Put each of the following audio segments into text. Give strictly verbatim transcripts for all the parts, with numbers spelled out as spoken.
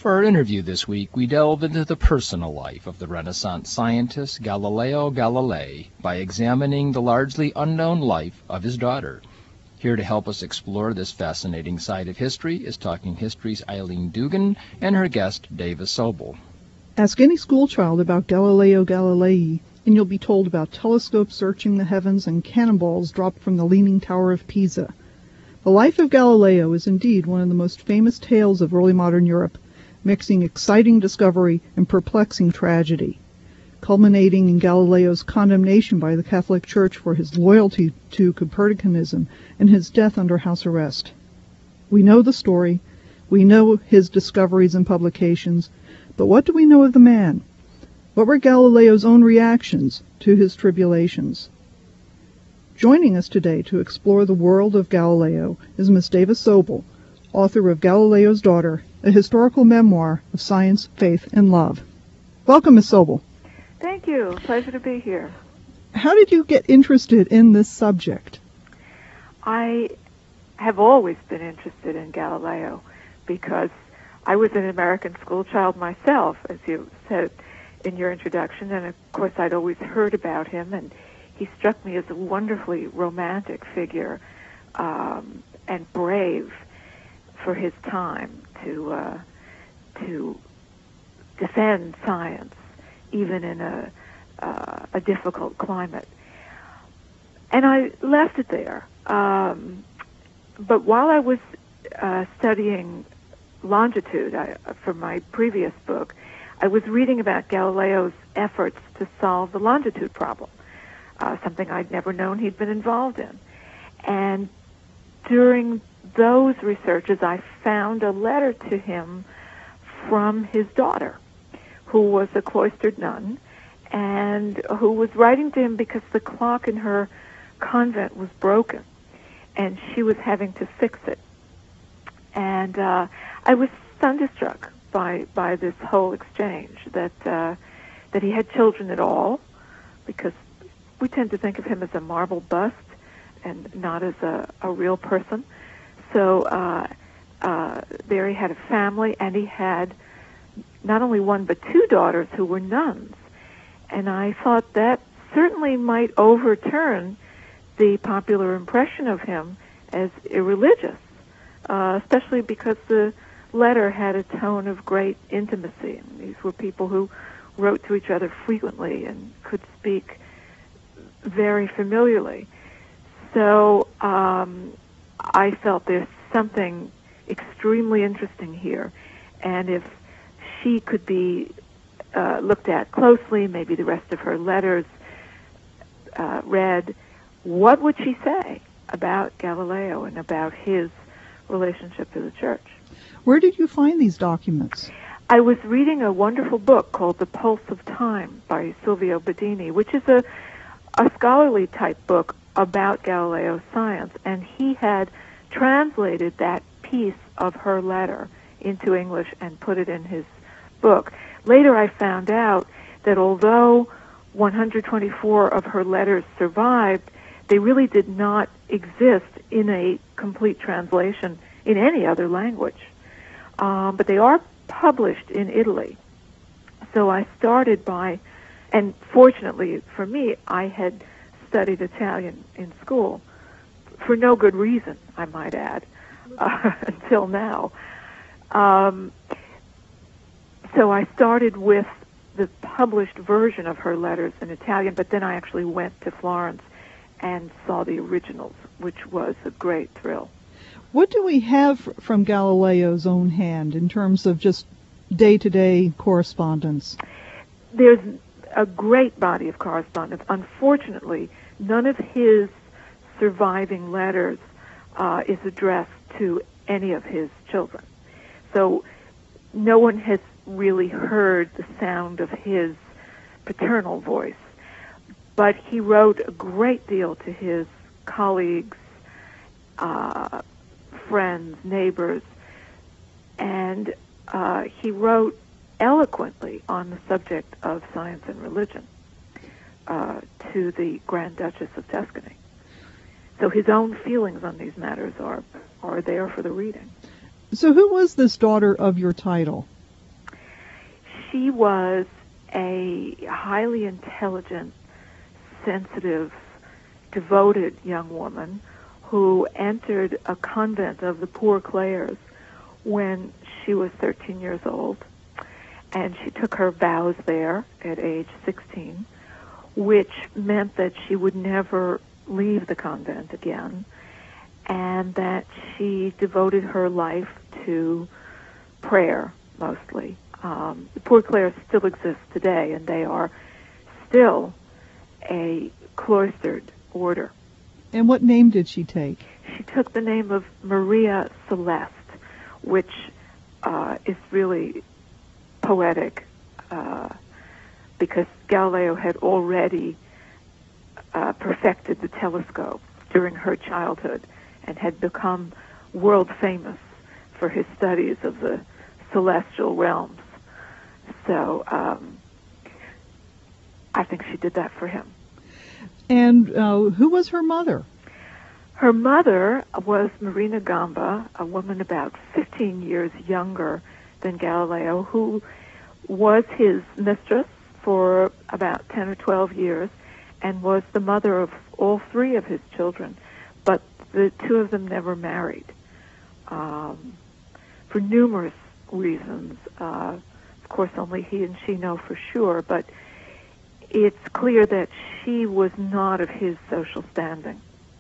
For our interview this week, we delve into the personal life of the Renaissance scientist Galileo Galilei by examining the largely unknown life of his daughter. Here to help us explore this fascinating side of history is Talking History's Eileen Dugan and her guest, Davis Sobel. Ask any schoolchild about Galileo Galilei, and you'll be told about telescopes searching the heavens and cannonballs dropped from the Leaning Tower of Pisa. The life of Galileo is indeed one of the most famous tales of early modern Europe, mixing exciting discovery and perplexing tragedy, culminating in Galileo's condemnation by the Catholic Church for his loyalty to Copernicanism and his death under house arrest. We know the story, we know his discoveries and publications, but what do we know of the man? What were Galileo's own reactions to his tribulations? Joining us today to explore the world of Galileo is Miss Davis Sobel, author of Galileo's Daughter, a historical memoir of science, faith, and love. Welcome, Miss Sobel. Thank you. Pleasure to be here. How did you get interested in this subject? I have always been interested in Galileo because I was an American schoolchild myself, as you said in your introduction, and of course I'd always heard about him, and he struck me as a wonderfully romantic figure um, and brave for his time to uh, to defend science, even in a uh, a difficult climate. And I left it there. Um, but while I was uh, studying longitude I, for my previous book, I was reading about Galileo's efforts to solve the longitude problem, uh, something I'd never known he'd been involved in. And during those researches, I found a letter to him from his daughter, who was a cloistered nun, and who was writing to him because the clock in her convent was broken, and she was having to fix it. And uh, I was thunderstruck by by this whole exchange, that uh, that he had children at all, because we tend to think of him as a marble bust and not as a, a real person. So uh, uh, there he had a family, and he had not only one but two daughters who were nuns. And I thought that certainly might overturn the popular impression of him as irreligious, uh, especially because the letter had a tone of great intimacy. And these were people who wrote to each other frequently and could speak very familiarly. So um, I felt there's something extremely interesting here, and if she could be uh, looked at closely, maybe the rest of her letters uh, read, what would she say about Galileo and about his relationship to the church? Where did you find these documents? I was reading a wonderful book called The Pulse of Time by Silvio Bedini, which is a, a scholarly type book about Galileo's science, and he had translated that piece of her letter into English and put it in his book. Later I found out that although one hundred twenty-four of her letters survived, they really did not exist in a complete translation in any other language. Um, but they are published in Italy. So I started by, and fortunately for me, I had studied Italian in school, for no good reason, I might add, uh, until now. Um, so I started with the published version of her letters in Italian, but then I actually went to Florence and saw the originals, which was a great thrill. What do we have from Galileo's own hand in terms of just day-to-day correspondence? There's a great body of correspondence. Unfortunately, none of his surviving letters uh, is addressed to any of his children. So no one has really heard the sound of his paternal voice. But he wrote a great deal to his colleagues, uh, friends, neighbors, and uh, he wrote eloquently on the subject of science and religion uh, to the Grand Duchess of Tuscany. So his own feelings on these matters are, are there for the reading. So who was this daughter of your title? she was a highly intelligent, sensitive, devoted young woman who entered a convent of the Poor Clares when she was thirteen years old. And she took her vows there at age sixteen, which meant that she would never leave the convent again, and that she devoted her life to prayer, mostly. Um, the Poor Clares still exist today, and they are still a cloistered order. And what name did she take? She took the name of Maria Celeste, which uh, is really poetic, uh, because Galileo had already uh, perfected the telescope during her childhood and had become world famous for his studies of the celestial realms. So um, I think she did that for him. And uh, who was her mother? Her mother was Marina Gamba, a woman about fifteen years younger than Galileo, who was his mistress for about ten or twelve years and was the mother of all three of his children. But the two of them never married, um, for numerous reasons. Uh, of course, only he and she know for sure, but it's clear that she was not of his social standing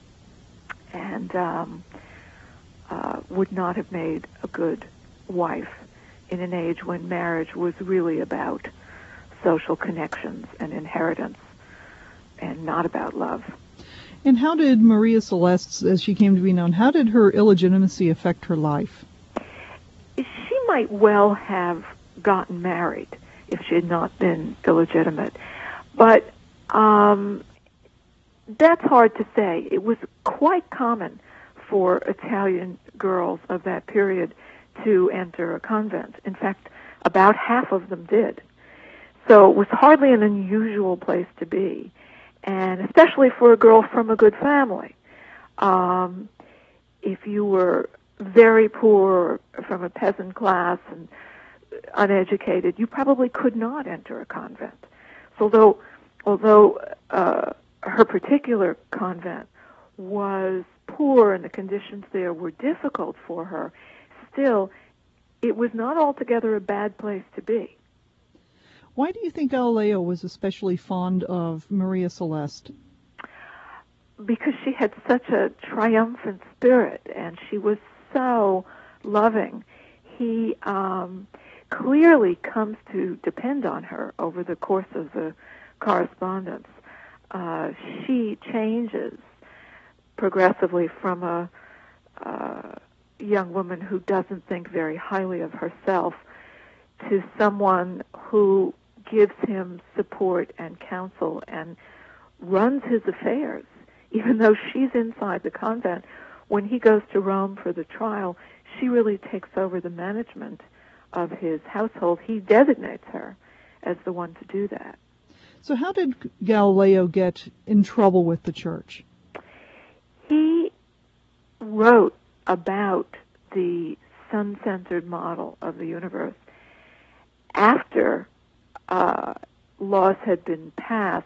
and um, uh, would not have made a good wife in an age when marriage was really about social connections and inheritance and not about love. And how did Maria Celeste, as she came to be known, how did her illegitimacy affect her life? She might well have gotten married if she had not been illegitimate. But um, that's hard to say. It was quite common for Italian girls of that period to enter a convent. In fact, about half of them did. So it was hardly an unusual place to be, and especially for a girl from a good family. Um, if you were very poor, from a peasant class and uneducated, you probably could not enter a convent. So although, although uh, her particular convent was poor and the conditions there were difficult for her, still, it was not altogether a bad place to be. Why do you think Galileo was especially fond of Maria Celeste? Because she had such a triumphant spirit, and she was so loving. He um, clearly comes to depend on her over the course of the correspondence. Uh, she changes progressively from a uh, young woman who doesn't think very highly of herself to someone who gives him support and counsel and runs his affairs, even though she's inside the convent. When he goes to Rome for the trial, she really takes over the management of his household. He designates her as the one to do that. So how did Galileo get in trouble with the church? He wrote about the sun-centered model of the universe after uh, laws had been passed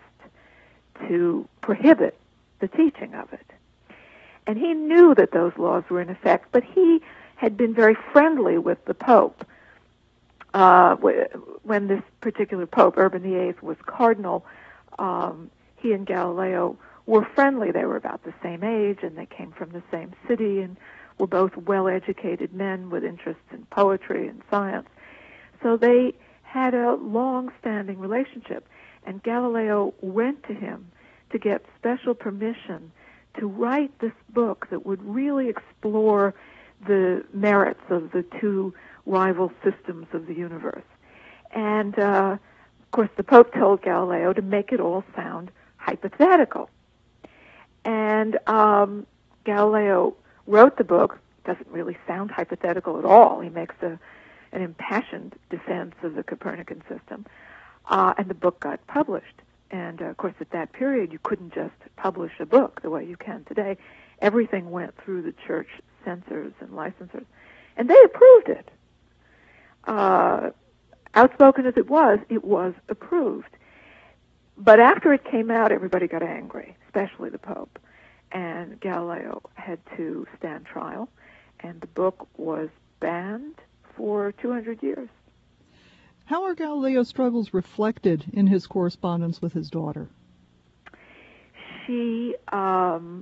to prohibit the teaching of it. And he knew that those laws were in effect, but he had been very friendly with the Pope. Uh, when this particular Pope, Urban the Eighth, was cardinal, um, he and Galileo were friendly. They were about the same age, and they came from the same city, and were both well-educated men with interests in poetry and science. So they had a long-standing relationship, and Galileo went to him to get special permission to write this book that would really explore the merits of the two rival systems of the universe. And, uh, of course, the Pope told Galileo to make it all sound hypothetical. And um, Galileo wrote the book. Doesn't really sound hypothetical at all. He makes a, an impassioned defense of the Copernican system. Uh, and the book got published. And, uh, of course, at that period, you couldn't just publish a book the way you can today. Everything went through the church censors and licensors. And they approved it. Uh, outspoken as it was, it was approved. But after it came out, everybody got angry, especially the Pope. And Galileo had to stand trial, and the book was banned for two hundred years. How are Galileo's struggles reflected in his correspondence with his daughter? She um,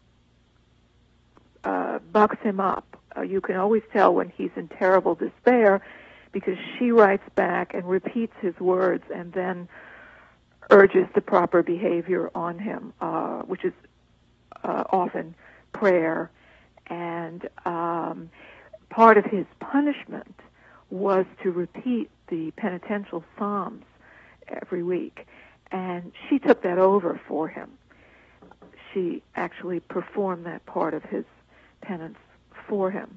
uh, bucks him up. Uh, you can always tell when he's in terrible despair because she writes back and repeats his words and then urges the proper behavior on him, uh, which is uh, often prayer. And um, part of his punishment was to repeat the penitential psalms every week. And she took that over for him. She actually performed that part of his penance for him.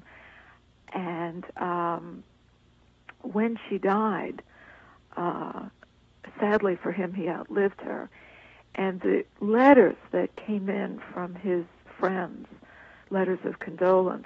And um, when she died, uh, sadly for him, he outlived her. And the letters that came in from his friends, letters of condolence,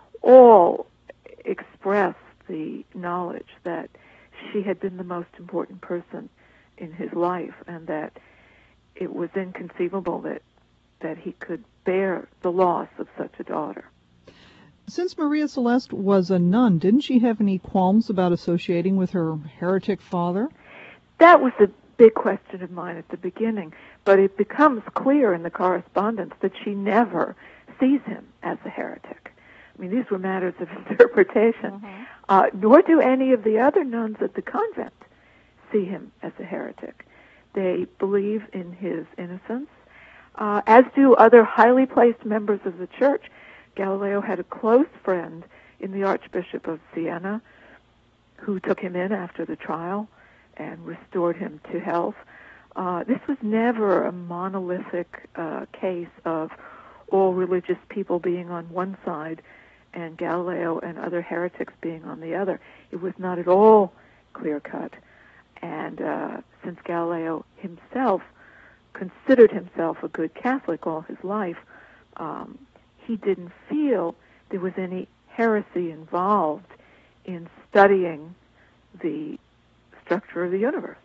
all expressed the knowledge that she had been the most important person in his life, and that it was inconceivable that that he could bear the loss of such a daughter. Since Maria Celeste was a nun, didn't she have any qualms about associating with her heretic father? That was a big question of mine at the beginning, but it becomes clear in the correspondence that she never sees him as a heretic. I mean, these were matters of interpretation. Mm-hmm. Uh, nor do any of the other nuns at the convent see him as a heretic. They believe in his innocence, uh, as do other highly placed members of the church. Galileo had a close friend in the Archbishop of Siena who took him in after the trial and restored him to health. Uh, this was never a monolithic uh, case of all religious people being on one side and Galileo and other heretics being on the other. It was not at all clear-cut. And uh, since Galileo himself considered himself a good Catholic all his life, um, he didn't feel there was any heresy involved in studying the structure of the universe.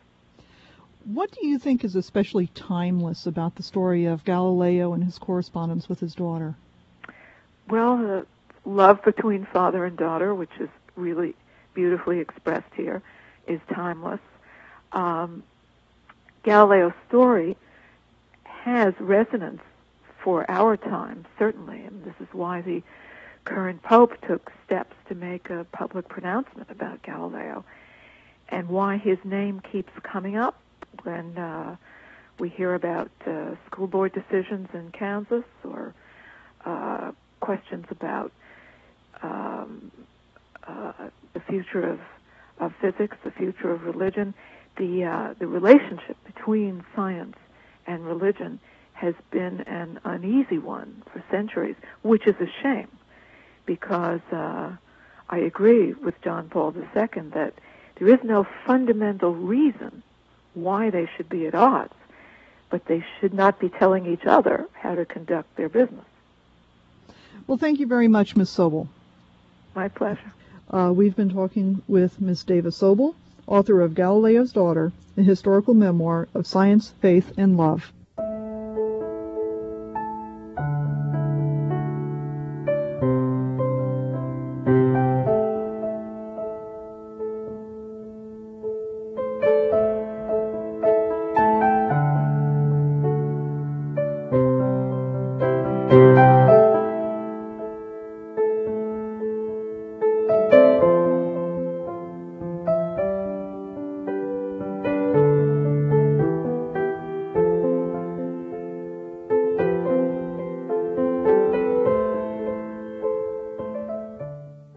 What do you think is especially timeless about the story of Galileo and his correspondence with his daughter? Well, the love between father and daughter, which is really beautifully expressed here, is timeless. Um, Galileo's story has resonance for our time, certainly, and this is why the current Pope took steps to make a public pronouncement about Galileo, and why his name keeps coming up when uh, we hear about uh, school board decisions in Kansas or uh, questions about um, uh, the future of, of physics, the future of religion. The, uh, the relationship between science and religion has been an uneasy one for centuries, which is a shame, because uh, I agree with John Paul the Second that there is no fundamental reason why they should be at odds, but they should not be telling each other how to conduct their business. Well, thank you very much, Miz Sobel. My pleasure. Uh, we've been talking with Miz Dava Sobel, author of Galileo's Daughter, a historical memoir of science, faith, and love.